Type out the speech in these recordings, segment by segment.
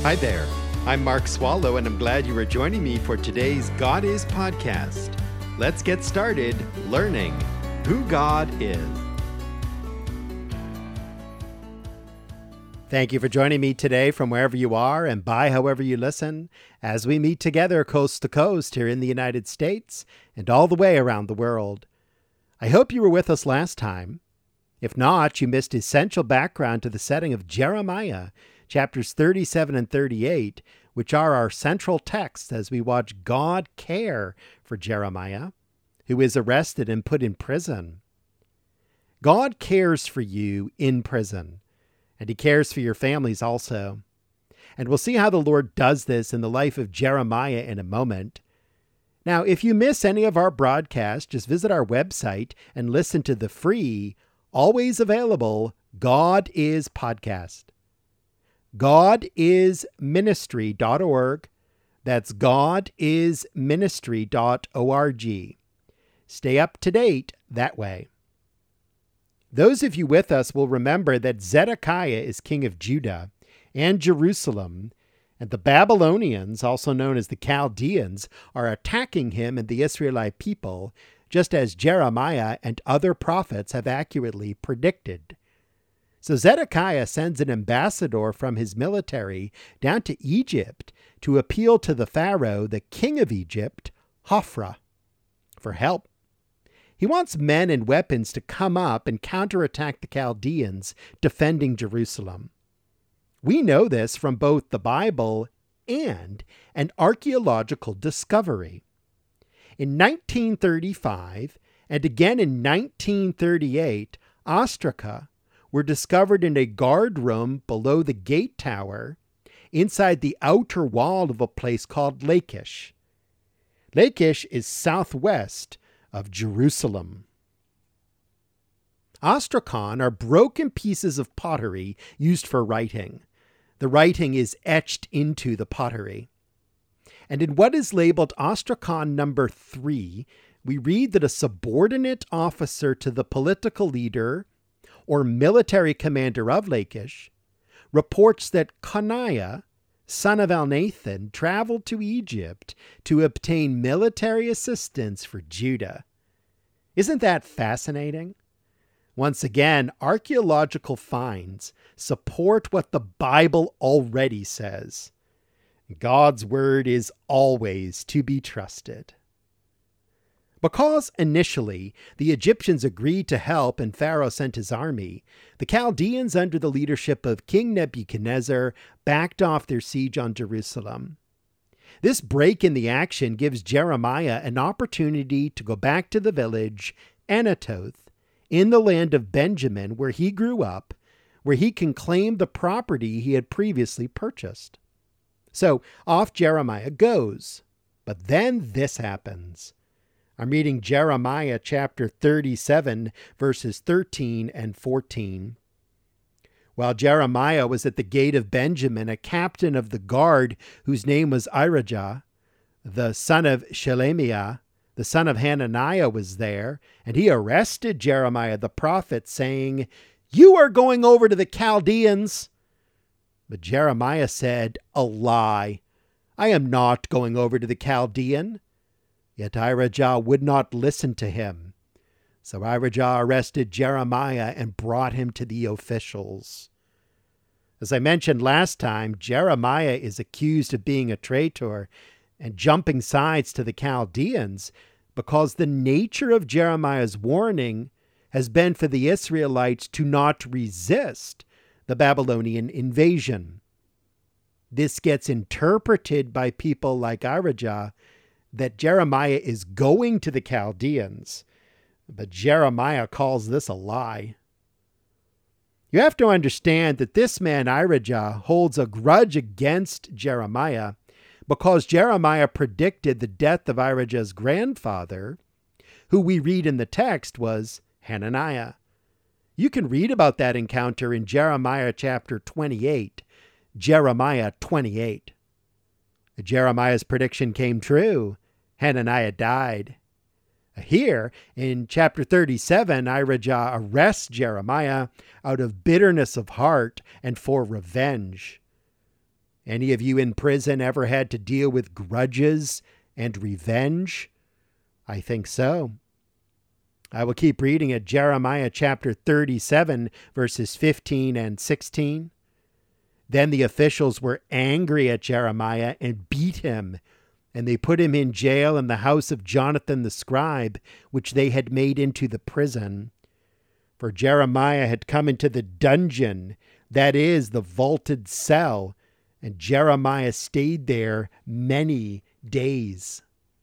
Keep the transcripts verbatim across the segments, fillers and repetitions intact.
Hi there. I'm Mark Swallow, and I'm glad you are joining me for today's God Is podcast. Let's get started learning who God is. Thank you for joining me today from wherever you are and by however you listen as we meet together coast to coast here in the United States and all the way around the world. I hope you were with us last time. If not, you missed essential background to the setting of Jeremiah, chapters thirty-seven and thirty-eight, which are our central texts as we watch God care for Jeremiah, who is arrested and put in prison. God cares for you in prison, and he cares for your families also. And we'll see how the Lord does this in the life of Jeremiah in a moment. Now, if you miss any of our broadcasts, just visit our website and listen to the free, always available God Is podcast. God Is Ministry dot org. That's God Is Ministry dot org. Stay up to date that way. Those of you with us will remember that Zedekiah is king of Judah and Jerusalem, and the Babylonians, also known as the Chaldeans, are attacking him and the Israelite people, just as Jeremiah and other prophets have accurately predicted. So Zedekiah sends an ambassador from his military down to Egypt to appeal to the Pharaoh, the king of Egypt, Hophra, for help. He wants men and weapons to come up and counterattack the Chaldeans defending Jerusalem. We know this from both the Bible and an archaeological discovery. In nineteen thirty-five and again in nineteen thirty-eight, ostraca were discovered in a guard room below the gate tower inside the outer wall of a place called Lachish. Lachish is southwest of Jerusalem. Ostracon are broken pieces of pottery used for writing. The writing is etched into the pottery. And in what is labeled Ostracon number three, we read that a subordinate officer to the political leader or military commander of Lachish reports that Coniah, son of Elnathan, traveled to Egypt to obtain military assistance for Judah. Isn't that fascinating? Once again, archaeological finds support what the Bible already says. God's word is always to be trusted. Because initially the Egyptians agreed to help and Pharaoh sent his army, the Chaldeans under the leadership of King Nebuchadnezzar backed off their siege on Jerusalem. This break in the action gives Jeremiah an opportunity to go back to the village Anatoth in the land of Benjamin where he grew up, where he can claim the property he had previously purchased. So off Jeremiah goes, but then this happens. I'm reading Jeremiah chapter thirty-seven, verses thirteen and fourteen. While Jeremiah was at the gate of Benjamin, a captain of the guard whose name was Irijah, the son of Shelemiah, the son of Hananiah, was there, and he arrested Jeremiah the prophet, saying, "You are going over to the Chaldeans." But Jeremiah said, "A lie. I am not going over to the Chaldean." Yet Irijah would not listen to him. So Irijah arrested Jeremiah and brought him to the officials. As I mentioned last time, Jeremiah is accused of being a traitor and jumping sides to the Chaldeans because the nature of Jeremiah's warning has been for the Israelites to not resist the Babylonian invasion. This gets interpreted by people like Irijah that Jeremiah is going to the Chaldeans, but Jeremiah calls this a lie. You have to understand that this man Irijah holds a grudge against Jeremiah because Jeremiah predicted the death of Irijah's grandfather, who we read in the text was Hananiah. You can read about that encounter in Jeremiah chapter twenty-eight, Jeremiah twenty-eight. Jeremiah's prediction came true. Hananiah died. Here, in chapter thirty-seven, Irijah arrests Jeremiah out of bitterness of heart and for revenge. Any of you in prison ever had to deal with grudges and revenge? I think so. I will keep reading at Jeremiah chapter thirty-seven, verses fifteen and sixteen. Then the officials were angry at Jeremiah and beat him, and they put him in jail in the house of Jonathan the scribe, which they had made into the prison. For Jeremiah had come into the dungeon, that is, the vaulted cell, and Jeremiah stayed there many days.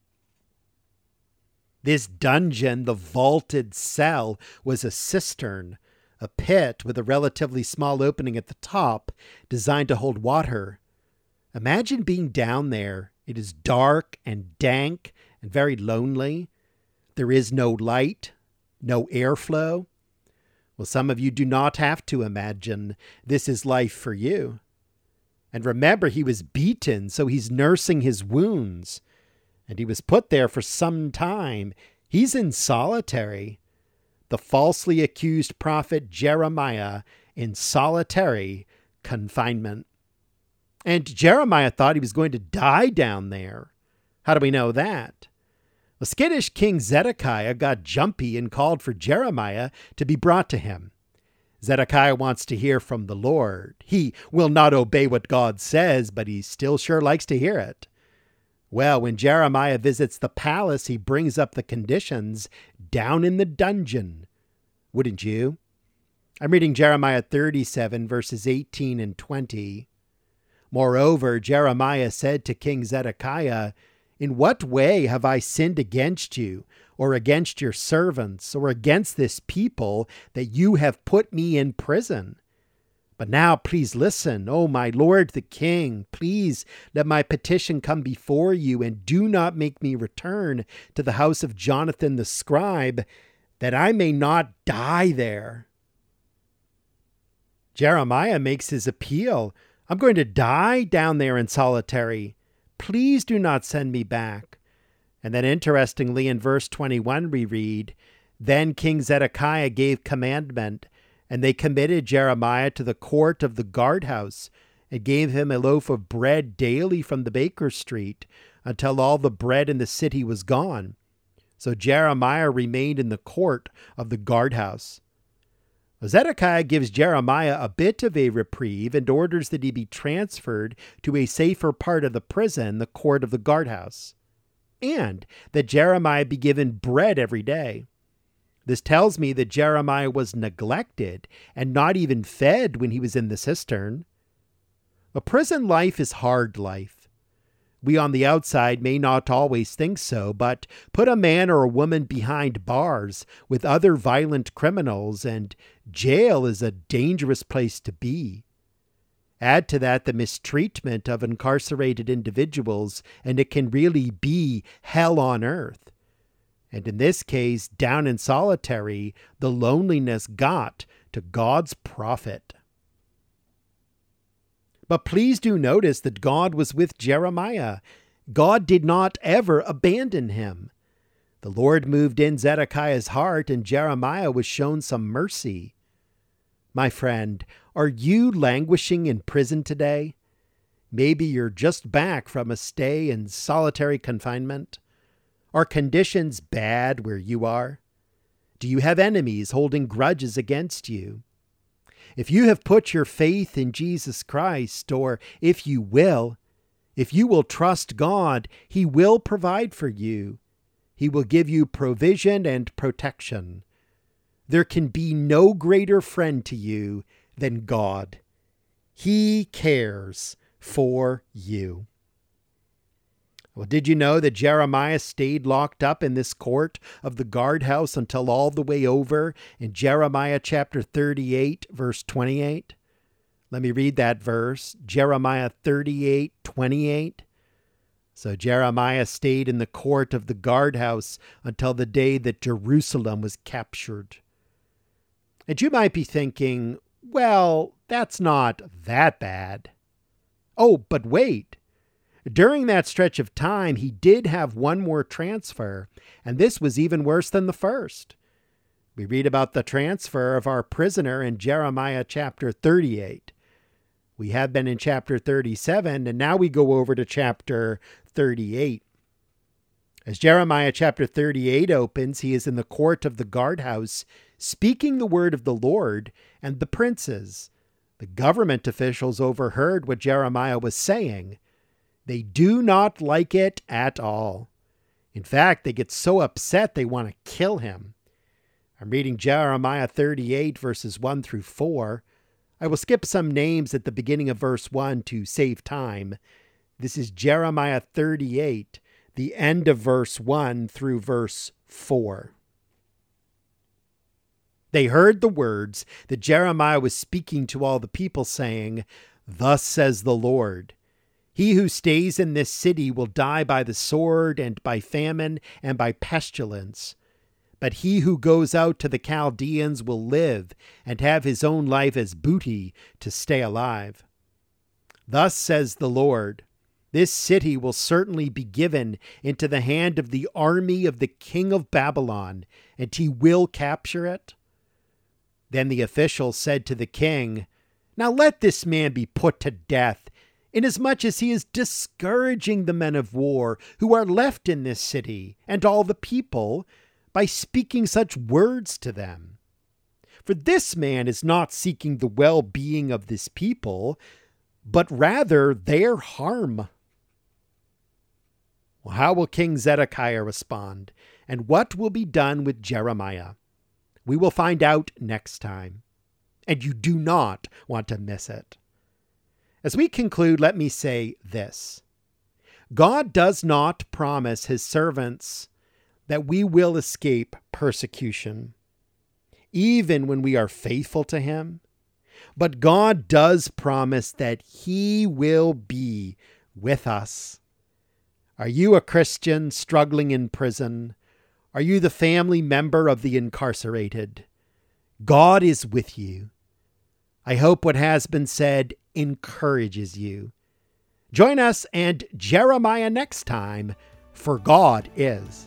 This dungeon, the vaulted cell, was a cistern, a pit with a relatively small opening at the top designed to hold water. Imagine being down there. It is dark and dank and very lonely. There is no light, no airflow. Well, some of you do not have to imagine. This is life for you. And remember, he was beaten, so he's nursing his wounds. And he was put there for some time. He's in solitary. The falsely accused prophet Jeremiah in solitary confinement. And Jeremiah thought he was going to die down there. How do we know that? The skittish king Zedekiah got jumpy and called for Jeremiah to be brought to him. Zedekiah wants to hear from the Lord. He will not obey what God says, but he still sure likes to hear it. Well, when Jeremiah visits the palace, he brings up the conditions down in the dungeon. Wouldn't you? I'm reading Jeremiah thirty-seven, verses eighteen and twenty. Moreover, Jeremiah said to King Zedekiah, "In what way have I sinned against you, or against your servants, or against this people, that you have put me in prison? But now please listen, O my lord the king, please let my petition come before you, and do not make me return to the house of Jonathan the scribe, that I may not die there." Jeremiah makes his appeal. I'm going to die down there in solitary. Please do not send me back. And then interestingly, in verse twenty-one, we read, Then King Zedekiah gave commandment, and they committed Jeremiah to the court of the guardhouse, and gave him a loaf of bread daily from the baker's street, until all the bread in the city was gone. So Jeremiah remained in the court of the guardhouse. Zedekiah gives Jeremiah a bit of a reprieve and orders that he be transferred to a safer part of the prison, the court of the guardhouse, and that Jeremiah be given bread every day. This tells me that Jeremiah was neglected and not even fed when he was in the cistern. A prison life is hard life. We on the outside may not always think so, but put a man or a woman behind bars with other violent criminals, and jail is a dangerous place to be. Add to that the mistreatment of incarcerated individuals, and it can really be hell on earth. And in this case, down in solitary, the loneliness got to God's prophet. But please do notice that God was with Jeremiah. God did not ever abandon him. The Lord moved in Zedekiah's heart, and Jeremiah was shown some mercy. My friend, are you languishing in prison today? Maybe you're just back from a stay in solitary confinement. Are conditions bad where you are? Do you have enemies holding grudges against you? If you have put your faith in Jesus Christ, or if you will, if you will trust God, He will provide for you. He will give you provision and protection. There can be no greater friend to you than God. He cares for you. Well, did you know that Jeremiah stayed locked up in this court of the guardhouse until all the way over in Jeremiah chapter thirty-eight, verse twenty-eight? Let me read that verse, Jeremiah thirty-eight, twenty-eight. So Jeremiah stayed in the court of the guardhouse until the day that Jerusalem was captured. And you might be thinking, well, that's not that bad. Oh, but wait. During that stretch of time, he did have one more transfer, and this was even worse than the first. We read about the transfer of our prisoner in Jeremiah chapter thirty-eight. We have been in chapter thirty-seven, and now we go over to chapter thirty-eight. As Jeremiah chapter thirty-eight opens, he is in the court of the guardhouse, speaking the word of the Lord, and the princes, the government officials, overheard what Jeremiah was saying. They do not like it at all. In fact, they get so upset they want to kill him. I'm reading Jeremiah thirty-eight, verses one through four. I will skip some names at the beginning of verse one to save time. This is Jeremiah thirty-eight, the end of verse one through verse four. They heard the words that Jeremiah was speaking to all the people, saying, "Thus says the Lord, he who stays in this city will die by the sword and by famine and by pestilence. But he who goes out to the Chaldeans will live and have his own life as booty to stay alive. Thus says the Lord, this city will certainly be given into the hand of the army of the king of Babylon, and he will capture it." Then the officials said to the king, "Now let this man be put to death, inasmuch as he is discouraging the men of war who are left in this city and all the people, by speaking such words to them. For this man is not seeking the well-being of this people, but rather their harm." Well, how will King Zedekiah respond? And what will be done with Jeremiah? We will find out next time. And you do not want to miss it. As we conclude, let me say this. God does not promise his servants that we will escape persecution, even when we are faithful to him. But God does promise that he will be with us. Are you a Christian struggling in prison? Are you the family member of the incarcerated? God is with you. I hope what has been said encourages you. Join us and Jeremiah next time, for God is.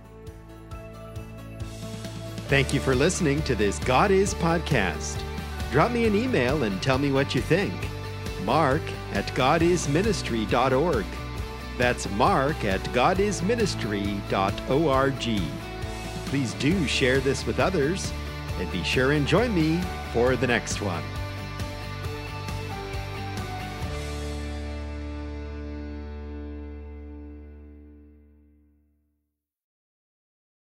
Thank you for listening to this God Is podcast. Drop me an email and tell me what you think. Mark at god is ministry dot org. That's Mark at god is ministry dot org. Please do share this with others, and be sure and join me for the next one.